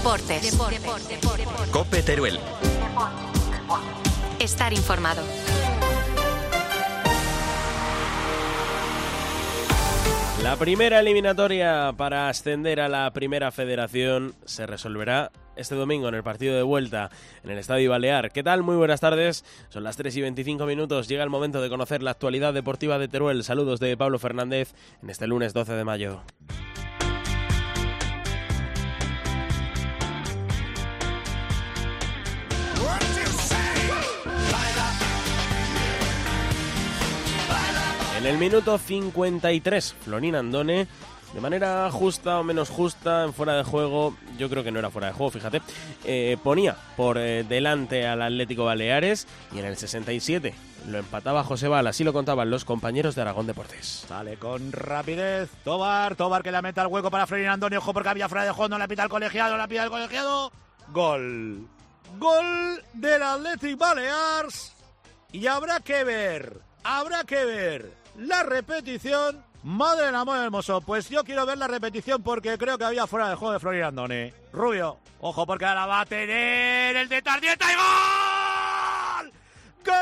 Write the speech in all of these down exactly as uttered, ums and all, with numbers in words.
Deportes. Deportes. Deportes. COPE Teruel. Estar informado. La primera eliminatoria para ascender a la Primera Federación se resolverá este domingo en el partido de vuelta en el Estadio Balear. ¿Qué tal? Muy buenas tardes. Son las tres y veinticinco minutos. Llega el momento de conocer la actualidad deportiva de Teruel. Saludos de Pablo Fernández en este lunes doce de mayo. En el minuto cincuenta y tres, Florín Andone, de manera justa o menos justa, en fuera de juego, yo creo que no era fuera de juego, fíjate, eh, ponía por eh, delante al Atlético Baleares y en el sesenta y siete lo empataba Josebal, así lo contaban los compañeros de Aragón Deportes. Sale con rapidez Tobar, Tobar que la mete al hueco para Florín Andone, ojo porque había fuera de juego, no la pita el colegiado, la pita el colegiado, gol, gol del Athletic Balears y habrá que ver, habrá que ver la repetición. Madre del amor hermoso, pues yo quiero ver la repetición porque creo que había fuera de juego de Florín Andone. Rubio, ojo porque la va a tener el de Tardieta y ¡gol! ¡Gol!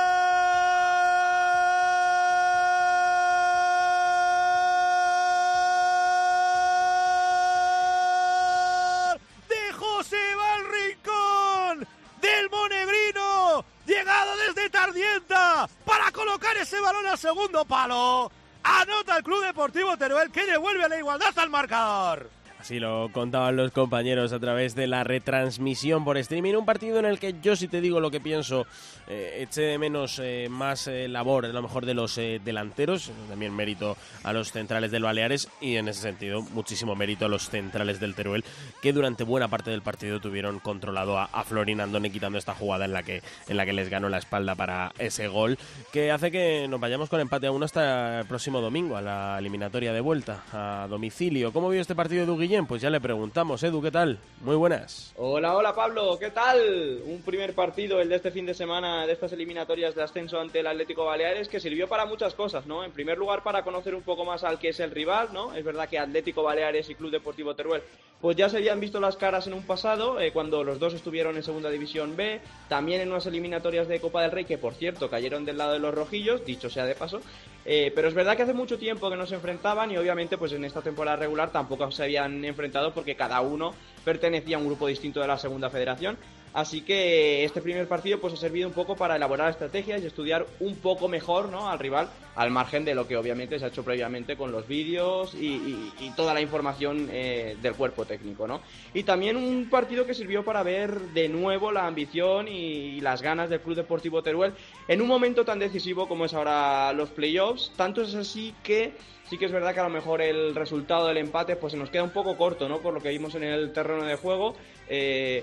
De Josebal Rincón, del monegrino, llegado desde Tardienta para colocar ese balón al segundo palo. Anota el Club Deportivo Teruel que devuelve la igualdad al marcador. Así lo contaban los compañeros a través de la retransmisión por streaming. Un partido en el que yo, si te digo lo que pienso, eh, eché de menos eh, más eh, labor, a lo mejor de los eh, delanteros. También mérito a los centrales del Baleares y en ese sentido muchísimo mérito a los centrales del Teruel, que durante buena parte del partido tuvieron controlado a, a Florín Andone, quitando esta jugada en la que en la que les ganó la espalda para ese gol, que hace que nos vayamos con empate a uno hasta el próximo domingo, a la eliminatoria de vuelta a domicilio. ¿Cómo vio este partido de Guillén? Pues ya le preguntamos. Edu, ¿qué tal? Muy buenas. Hola, hola Pablo, ¿qué tal? Un primer partido, el de este fin de semana, de estas eliminatorias de ascenso ante el Atlético Baleares, que sirvió para muchas cosas, ¿no? En primer lugar, para conocer un poco más al que es el rival, ¿no? Es verdad que Atlético Baleares y Club Deportivo Teruel, pues ya se habían visto las caras en un pasado, eh, cuando los dos estuvieron en Segunda División B, también en unas eliminatorias de Copa del Rey, que por cierto cayeron del lado de los rojillos, dicho sea de paso, eh, pero es verdad que hace mucho tiempo que no se enfrentaban y obviamente pues en esta temporada regular tampoco se habían enfrentado porque cada uno pertenecía a un grupo distinto de la Segunda Federación. Así que este primer partido pues ha servido un poco para elaborar estrategias y estudiar un poco mejor, ¿no?, al rival, al margen de lo que obviamente se ha hecho previamente con los vídeos y, y, y toda la información eh, del cuerpo técnico, ¿no? Y también un partido que sirvió para ver de nuevo la ambición y, y las ganas del Club Deportivo Teruel en un momento tan decisivo como es ahora los playoffs. Tanto es así que sí que es verdad que a lo mejor el resultado del empate pues se nos queda un poco corto, ¿no?, por lo que vimos en el terreno de juego. Eh,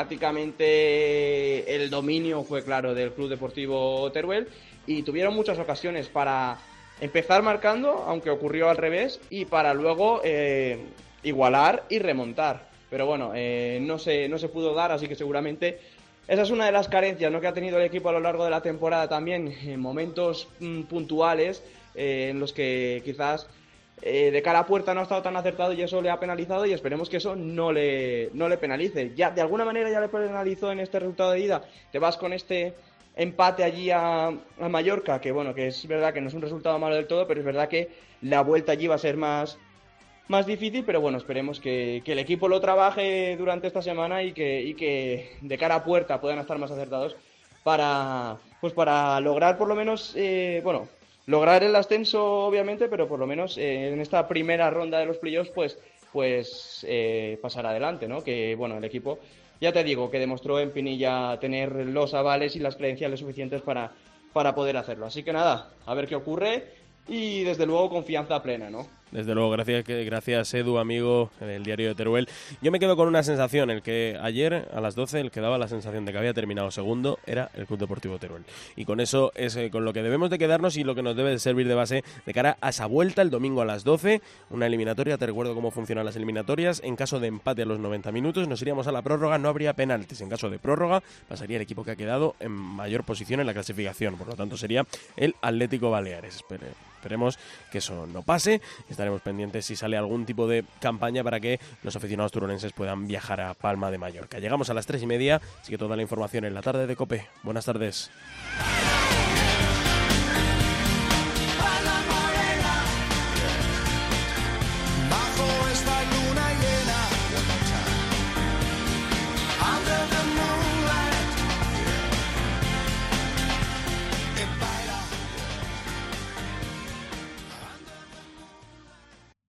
prácticamente el dominio fue claro del Club Deportivo Teruel y tuvieron muchas ocasiones para empezar marcando, aunque ocurrió al revés, y para luego eh, igualar y remontar. Pero bueno, eh, no se, no se pudo dar, así que seguramente esa es una de las carencias, ¿no?, que ha tenido el equipo a lo largo de la temporada también, en momentos mm, puntuales eh, en los que quizás Eh, de cara a puerta no ha estado tan acertado y eso le ha penalizado, y esperemos que eso no le, no le penalice. Ya de alguna manera ya le penalizó en este resultado de ida. Te vas con este empate allí a, a Mallorca, que bueno, que es verdad que no es un resultado malo del todo, pero es verdad que la vuelta allí va a ser más, más difícil, pero bueno, esperemos que, que el equipo lo trabaje durante esta semana y que, y que de cara a puerta puedan estar más acertados para, pues para lograr por lo menos, eh, bueno, lograr el ascenso obviamente, pero por lo menos eh, en esta primera ronda de los playoffs pues, pues eh, pasar adelante, ¿no? Que bueno, el equipo, ya te digo, que demostró en Pinilla tener los avales y las credenciales suficientes para, para poder hacerlo. Así que nada, a ver qué ocurre y desde luego confianza plena, ¿no? Desde luego, gracias, gracias Edu, amigo del diario de Teruel. Yo me quedo con una sensación, el que ayer a las doce el que daba la sensación de que había terminado segundo era el Club Deportivo Teruel. Y con eso es eh, con lo que debemos de quedarnos y lo que nos debe de servir de base de cara a esa vuelta el domingo a las doce, una eliminatoria. Te recuerdo cómo funcionan las eliminatorias. En caso de empate a los noventa minutos nos iríamos a la prórroga, no habría penaltis. En caso de prórroga pasaría el equipo que ha quedado en mayor posición en la clasificación, por lo tanto sería el Atlético Baleares. Espere. Esperemos que eso no pase. Estaremos pendientes si sale algún tipo de campaña para que los aficionados turonenses puedan viajar a Palma de Mallorca. Llegamos a las tres y media, así que toda la información en la tarde de COPE. Buenas tardes.